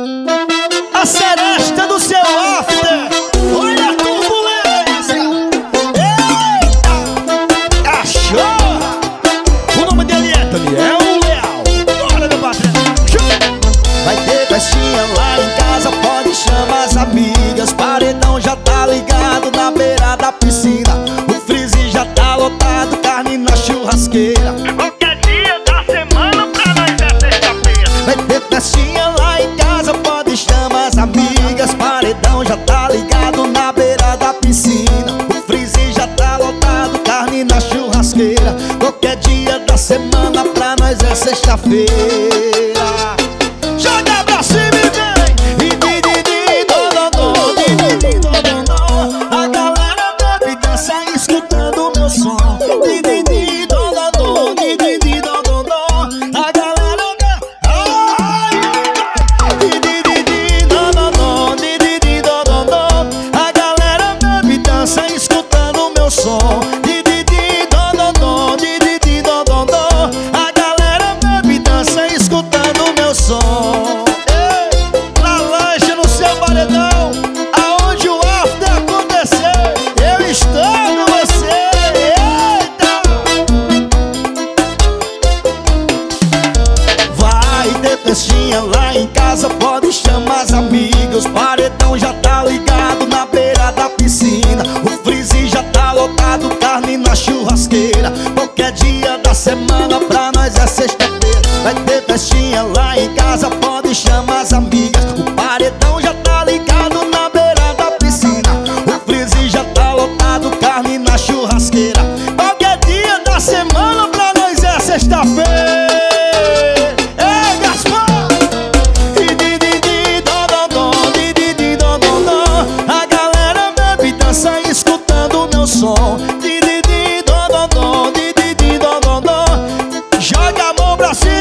A seresta do seu after. Olha a turbulência. Eita, achou? O nome dele é Daniel Leal. Bora, meu patrão. Vai ter festinha lá em casa, pode chamar as amigas. Paredão já tá ligado na beira da piscina. O freezer já tá lotado, carne na churrasqueira. Qualquer dia da semana pra nós é sexta-feira. Vai ter festinha lá em casa, pode chamar as amigas. Paredão já tá ligado na beira da piscina. O freezer já tá lotado, carne na churrasqueira. Qualquer dia da semana pra nós é sexta-feira. Joga pra cima e vem. A galera bebe, dança escutando meu som. A galera A galera bebe, dança escutando meu som. A galera bebe, dança escutando meu som. Na lancha, no seu paredão, aonde o after acontecer, eu estou com você. Eita! Vai ter festinha lá em casa, pode chamar as amigas. Paredão já tá ligado na beira da piscina. O freezer já tá lotado, carne na churrasqueira. Qualquer dia da semana pra nós é sexta-feira. Vai ter festinha lá em casa, pode chamar as amigas. O paredão já tá ligado na beira da piscina. O freezer já tá lotado, carne na churrasqueira. Qualquer dia da semana pra nós é sexta-feira. Ei, Gaspar! A galera bebe, dança escutando meu som. Joga a mão pra cima.